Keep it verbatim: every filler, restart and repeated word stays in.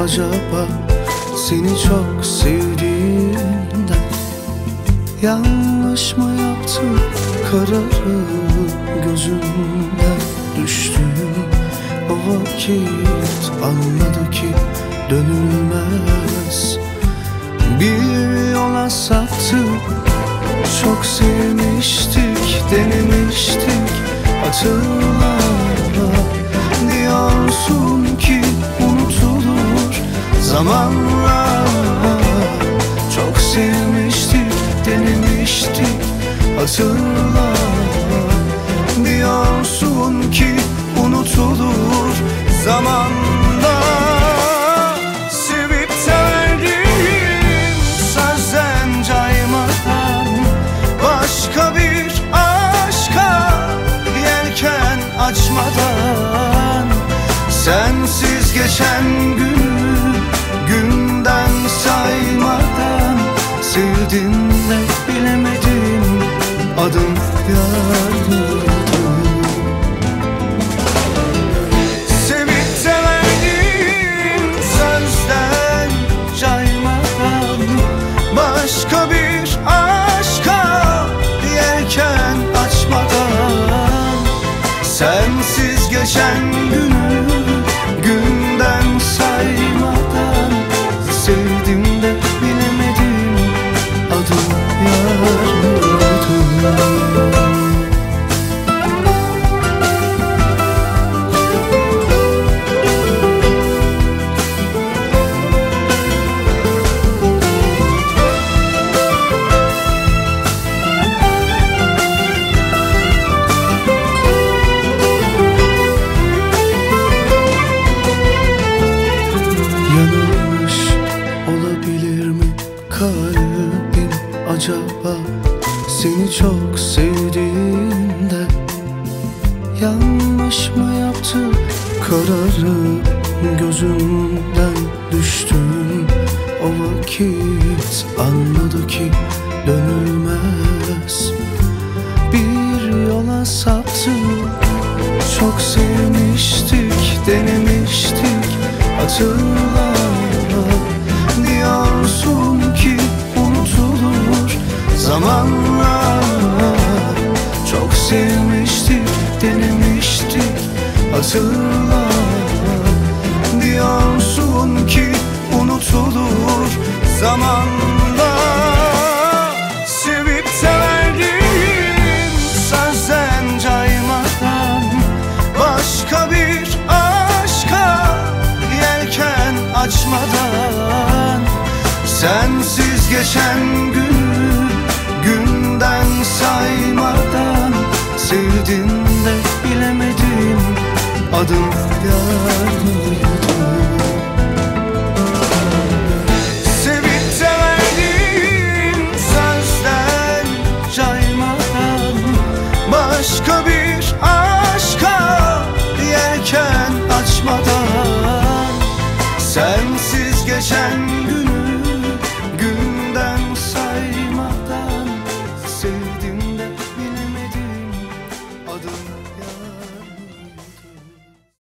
acaba seni çok sevdiğimden? Yanlış mı yaptım, kararıp gözümden düştüm. O vakit anladı ki dönülmez. Bir yola saptık, çok sevmiştik, denemiştik, hatırla. Diyorsun ki unutulur zamanla. Çok sevmiştik, denemiştik, hatırla. Diyorsun ki unutulur zamanla. Sevip de verdiğim sözden caymadan başka bir aşka yelken açmadan, sensiz geçen günü günden saymadan, sevdim de bilemedim, adım yardım. Sevip de verdiğim sözden caymadan başka bir aşka yelken açmadan, sensiz geçen günü günden saymadan, sevdim de bilemedim, adım yardım. Yanılmış olabilir mi kalbim acaba seni çok sevdiğinde? Yanlış mı yaptı, kararı gözümden düştüm. O vakit anladı ki dönülmez. Bir yola saptı, çok sevmiştik, denemiştik, hatırla. Diyorsun ki unutulur zamanla. Çok sevmiştik, denemiştik, hatırla. Diyorsun ki unutulur zamanla. Sevip de verdiğim sözden caymadan başka bir aşka yelken açmadan, sensiz geçen günü günden saymadan, sevdim de bilemedim, adım yardım. Sevip de verdiğim sözden caymadan başka bir aşka yelken açmadan, sensiz geçen